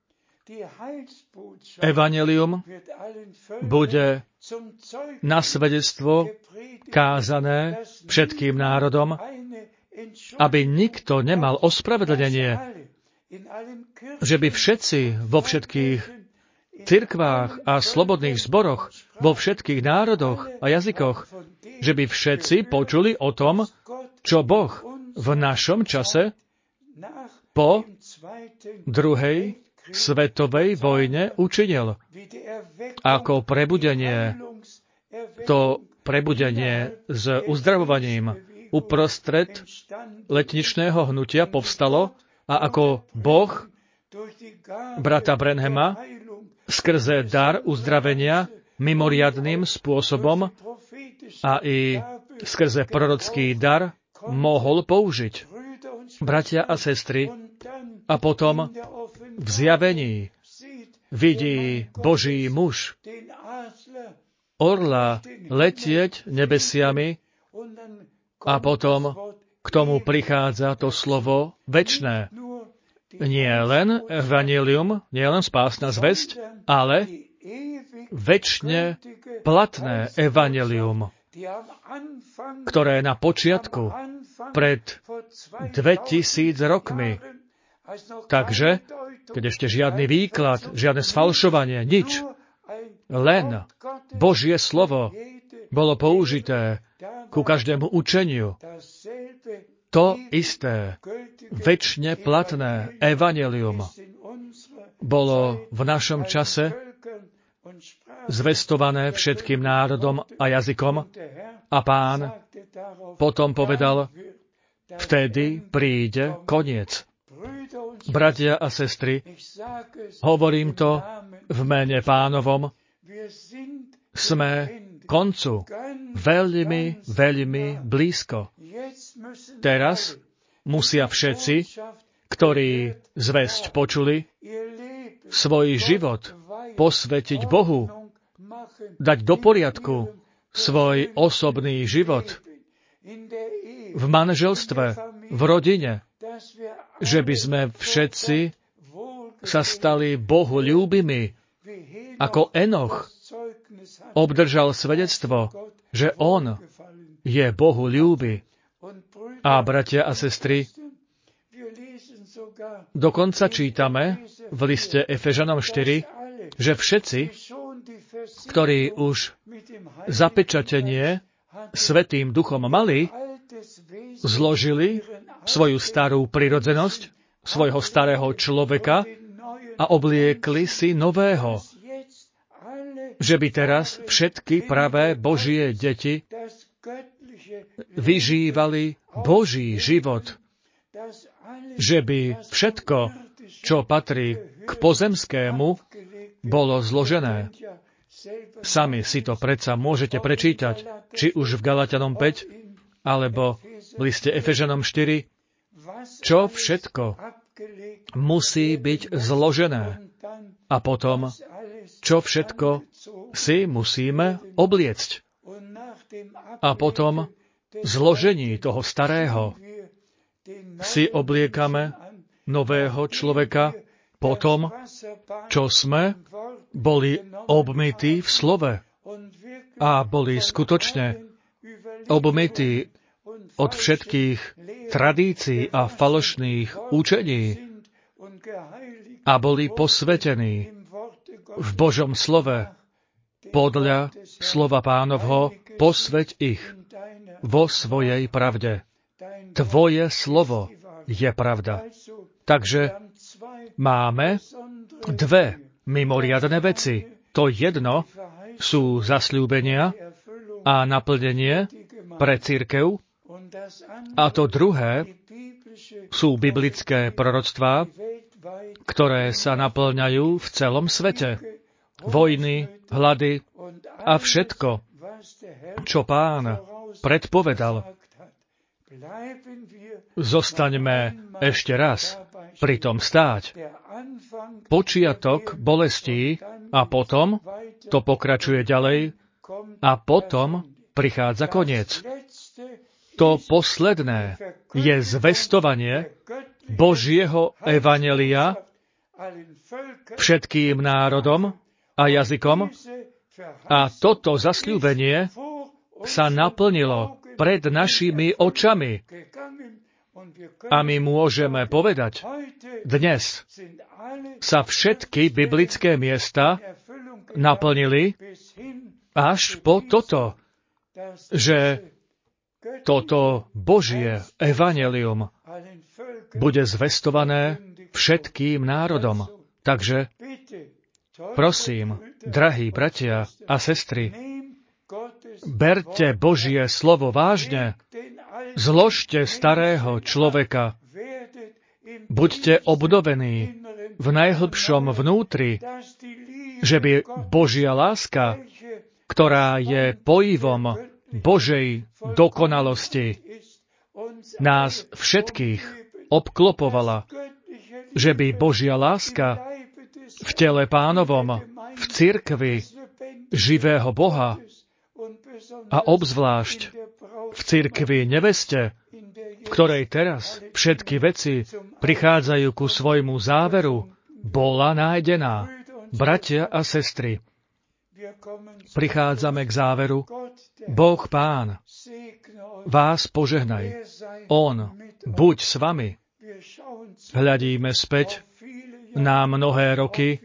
Evanjelium bude na svedectvo kázané všetkým národom, aby nikto nemal ospravedlnenie, že by všetci vo všetkých cirkvách a slobodných zboroch, vo všetkých národoch a jazykoch, že by všetci počuli o tom, čo Boh v našom čase po druhej svetovej vojne učinil. Ako prebudenie, to prebudenie s uzdravovaním uprostred letničného hnutia povstalo a ako Boh brata Branhama skrze dar uzdravenia mimoriadnym spôsobom a i skrze prorocký dar mohol použiť. Bratia a sestry, a potom v zjavení vidí Boží muž orla letieť nebesiami a potom k tomu prichádza to slovo večné. Nie len evanjelium, nie len spásna zvesť, ale večne platné evanjelium, ktoré na počiatku, pred 2000 rokmi. Takže, keď ešte žiadny výklad, žiadne sfalšovanie, nič, len Božie slovo bolo použité ku každému učeniu. To isté, večne platné evanjelium bolo v našom čase zvestované všetkým národom a jazykom a Pán potom povedal, vtedy príde koniec. Bratia a sestry, hovorím to v mene Pánovom, sme koncu veľmi, veľmi blízko. Teraz musia všetci, ktorí zvesť počuli, svoj život posvetiť Bohu, dať do poriadku svoj osobný život v manželstve, v rodine, že by sme všetci sa stali Bohu ľúbimi, ako Enoch obdržal svedectvo, že on je Bohu ľúby. A bratia a sestry, dokonca čítame v liste Efežanom 4, že všetci, ktorí už zapečatenie Svätým Duchom mali, zložili svoju starú prirodzenosť, svojho starého človeka a obliekli si nového. Že by teraz všetky pravé Božie deti vyžívali Boží život. Že by všetko, čo patrí k pozemskému, bolo zložené. Sami si to predsa môžete prečítať, či už v Galatianom 5, alebo v liste Efežanom 4, čo všetko musí byť zložené. A potom, čo všetko si musíme obliecť. A potom zložení toho starého si obliekame nového človeka po tom, čo sme boli obmytí v slove a boli skutočne obmytí od všetkých tradícií a falošných učení a boli posvetení v Božom slove. Podľa slova Pánovho posveť ich vo svojej pravde. Tvoje slovo je pravda. Takže máme dve mimoriadne veci. To jedno sú zasľúbenia a naplnenie pre cirkev a to druhé sú biblické proroctvá, ktoré sa naplňajú v celom svete. vojny, hlady a všetko, čo Pán predpovedal. Zostaňme ešte raz pri tom stáť. Počiatok bolestí a potom to pokračuje ďalej a potom prichádza koniec. To posledné je zvestovanie Božieho evanjelia všetkým národom a jazykom a toto zasľúbenie sa naplnilo pred našimi očami. A my môžeme povedať, dnes sa všetky biblické miesta naplnili až po toto, že toto Božie evanjelium bude zvestované všetkým národom. Takže, prosím, drahí bratia a sestry, berte Božie slovo vážne, zložte starého človeka, buďte obnovení v najhlbšom vnútri, že by Božia láska, ktorá je pojivom Božej dokonalosti, nás všetkých obklopovala, že by Božia láska v tele Pánovom, v cirkvi živého Boha a obzvlášť v cirkvi neveste, v ktorej teraz všetky veci prichádzajú ku svojmu záveru, bola nájdená. Bratia a sestry, prichádzame k záveru. Boh Pán vás požehnaj. On buď s vami. Hľadíme späť na mnohé roky,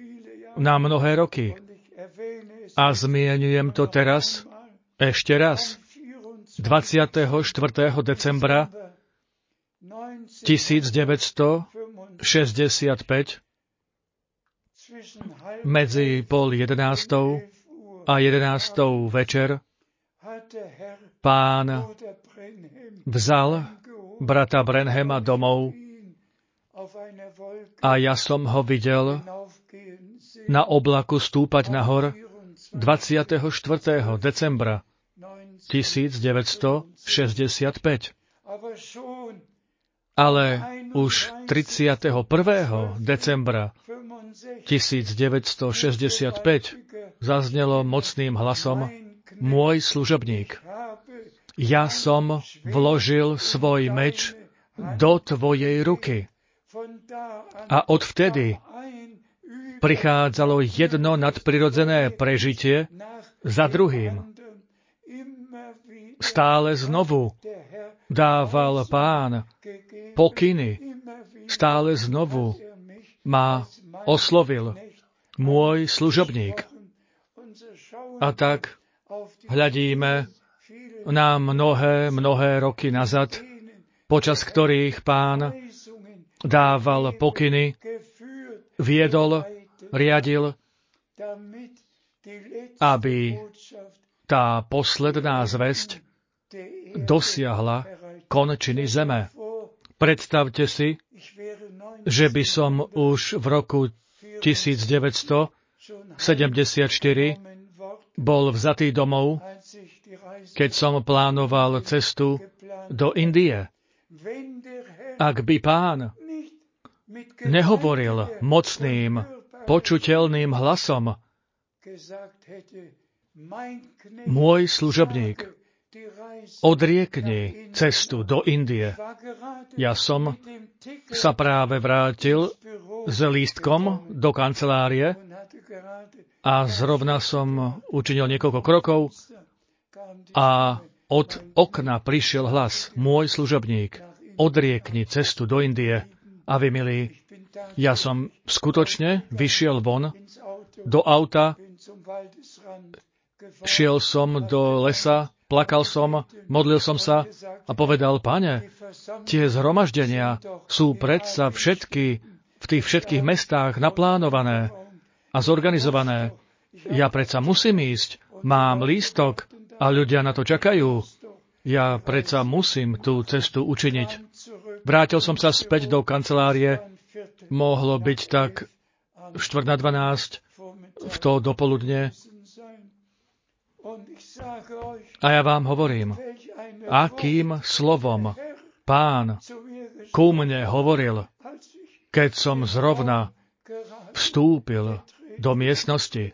a zmieňujem to teraz ešte raz. 24. decembra 1965 medzi 10:30 a 11:00 večer Pán vzal brata Branhama domov a ja som ho videl na oblaku stúpať nahor 24. decembra 1965. Ale už 31. decembra 1965 zaznelo mocným hlasom: Môj služobník, ja som vložil svoj meč do tvojej ruky. A odvtedy prichádzalo jedno nadprirodzené prežitie za druhým. Stále znovu dával Pán pokyny, stále znovu ma oslovil: Môj služobník. A tak hľadíme na mnohé roky nazad, počas ktorých Pán dával pokyny, viedol, riadil, aby tá posledná zvesť dosiahla končiny zeme. Predstavte si, že by som už v roku 1974 bol vzatý domov, keď som plánoval cestu do Indie. Ak by Pán nehovoril mocným, počuteľným hlasom: Môj služobník, odriekni cestu do Indie. Ja som sa práve vrátil s lístkom do kancelárie a zrovna som učinil niekoľko krokov a od okna prišiel hlas: Môj služobník, odriekni cestu do Indie. A vy, milí, ja som skutočne vyšiel von do auta, šiel som do lesa, plakal som, modlil som sa a povedal: Pane, tie zhromaždenia sú predsa všetky v tých všetkých mestách naplánované a zorganizované. Ja predsa musím ísť, mám lístok a ľudia na to čakajú. Ja predsa musím tú cestu učiniť. Vrátil som sa späť do kancelárie, mohlo byť tak 11:45 v to dopoludne. A ja vám hovorím, akým slovom Pán ku mne hovoril, keď som zrovna vstúpil do miestnosti.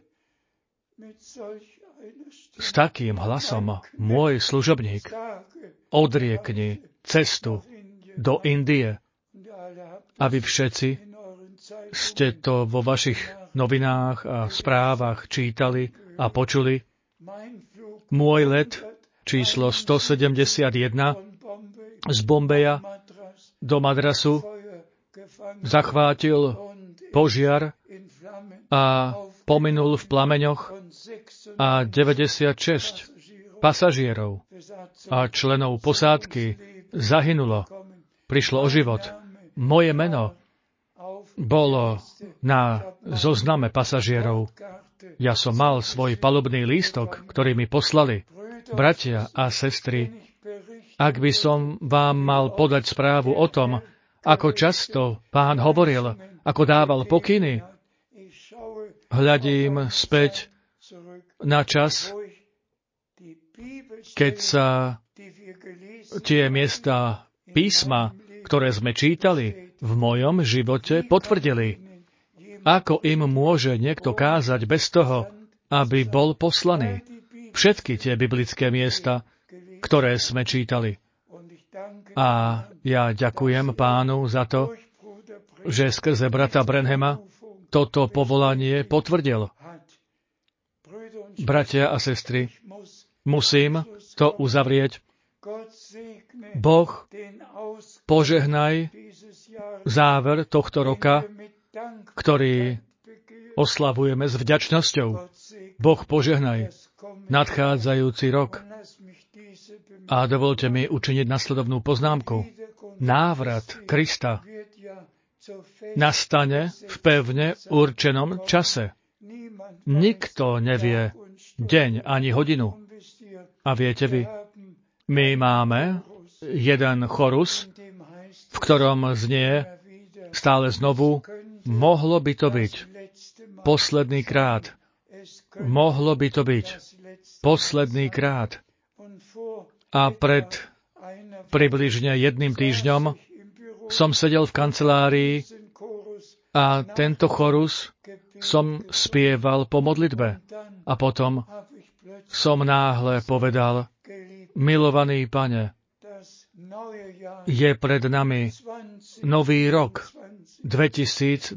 S takým hlasom, môj služobník, odriekni cestu do Indie. A vy všetci ste to vo vašich novinách a správach čítali a počuli. Môj let číslo 171 z Bombeja do Madrasu zachvátil požiar a pominul v plameňoch a 96 pasažierov a členov posádky zahynulo, prišlo o život. Moje meno bolo na zozname pasažierov. Ja som mal svoj palubný lístok, ktorý mi poslali. Bratia a sestry, ak by som vám mal podať správu o tom, ako často Pán hovoril, ako dával pokyny, hľadím späť na čas, keď sa tie miesta písma, ktoré sme čítali, v mojom živote potvrdili. Ako im môže niekto kázať bez toho, aby bol poslaný? Všetky tie biblické miesta, ktoré sme čítali. A ja ďakujem Pánu za to, že skrze brata Branhama toto povolanie potvrdil. Bratia a sestry, musím to uzavrieť. Boh, požehnaj záver tohto roka, ktorý oslavujeme s vďačnosťou. Boh, požehnaj nadchádzajúci rok. A dovolte mi učiniť nasledovnú poznámku. Návrat Krista nastane v pevne určenom čase. Nikto nevie deň ani hodinu. A viete vy, my máme jeden chorus, v ktorom znie stále znovu, mohlo by to byť posledný krát. Mohlo by to byť posledný krát. A pred približne jedným týždňom som sedel v kancelárii a tento chorus som spieval po modlitbe. A potom som náhle povedal, milovaný Pane, je pred nami nový rok 2024.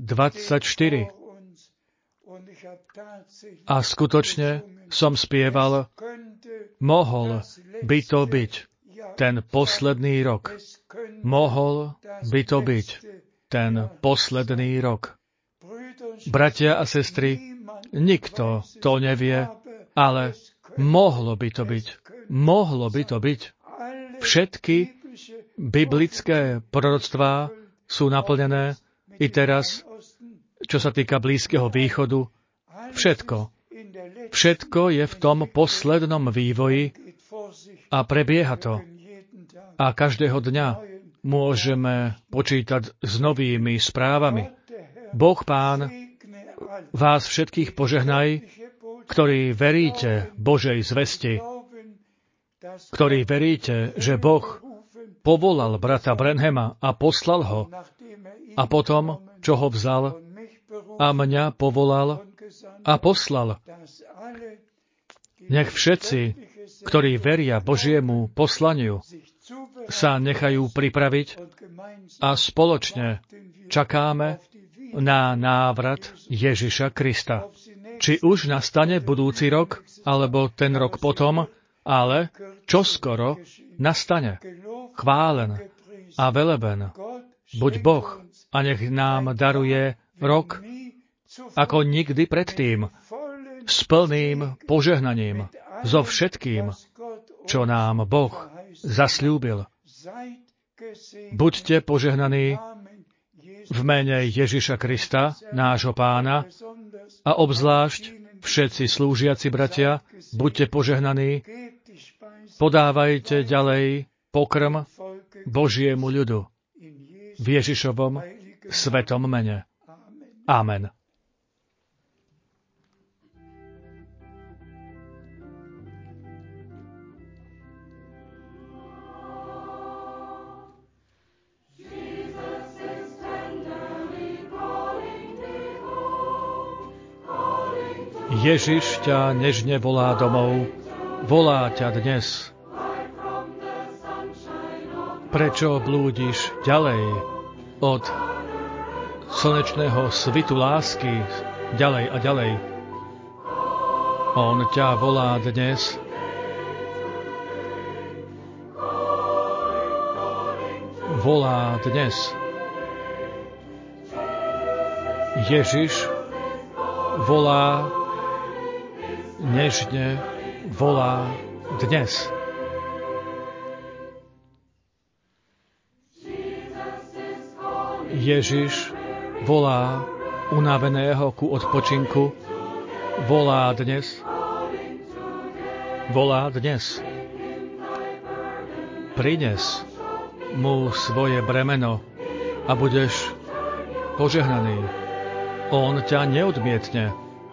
A skutočne som spieval, mohol by to byť ten posledný rok. Mohol by to byť ten posledný rok. Bratia a sestry, nikto to nevie, ale mohlo by to byť. Mohlo by to byť. Všetky biblické proroctvá sú naplnené i teraz, čo sa týka Blízkeho východu. Všetko. Všetko je v tom poslednom vývoji a prebieha to. A každého dňa môžeme počítať s novými správami. Boh Pán vás všetkých požehnaj, ktorí veríte Božej zvesti, ktorí veríte, že Boh povolal brata Branhama a poslal ho, a potom, čo ho vzal a mňa povolal a poslal. Nech všetci, ktorí veria Božiemu poslaniu, sa nechajú pripraviť a spoločne čakáme na návrat Ježiša Krista. Či už nastane budúci rok, alebo ten rok potom, ale čoskoro nastane. Chválen a veleben buď Boh a nech nám daruje rok ako nikdy predtým, s plným požehnaním, so všetkým, čo nám Boh zasľúbil. Buďte požehnaní v mene Ježiša Krista, nášho Pána, a obzvlášť všetci slúžiaci bratia, buďte požehnaní, podávajte ďalej pokrm Božiemu ľudu v Ježišovom svetom mene. Amen. Ježiš ťa nežne volá domov, volá ťa dnes. Prečo blúdiš ďalej od slnečného svitu lásky, ďalej a ďalej? On ťa volá dnes. Volá dnes. Ježiš volá nežne, volá dnes. Ježiš volá unaveného ku odpočinku, volá dnes. Volá dnes. Prines mu svoje bremeno a budeš požehnaný. On ťa neodmietne.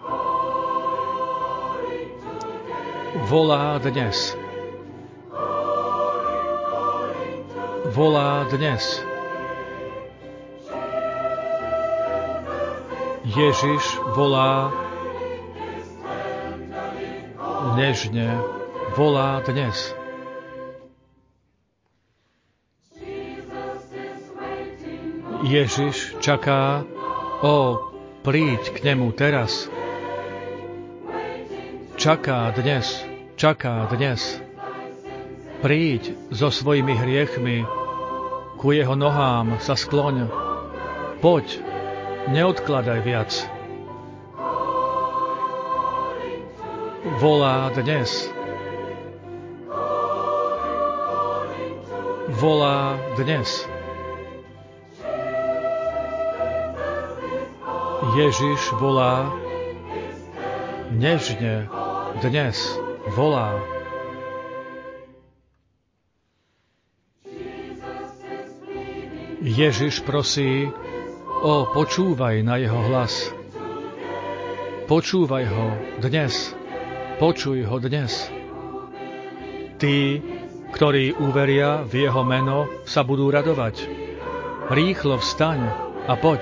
Volá dnes. Volá dnes. Ježiš volá nežne, volá dnes. Ježiš čaká, príď k nemu teraz. Čaká dnes. Príď so svojimi hriechmi, ku jeho nohám sa skloň. Poď, neodkladaj viac. Volá dnes. Volá dnes. Ježiš volá nežne, dnes volá. Ježiš prosí, počúvaj na jeho hlas. Počúvaj ho dnes. Počuj ho dnes. Tí, ktorí uveria v jeho meno, sa budú radovať. Rýchlo vstaň a poď.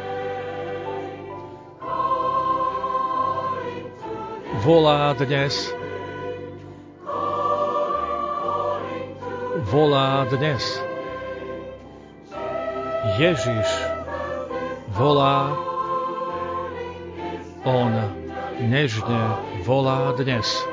Volá dnes. Volá dnes. Ježiš volá, on nežne volá dnes.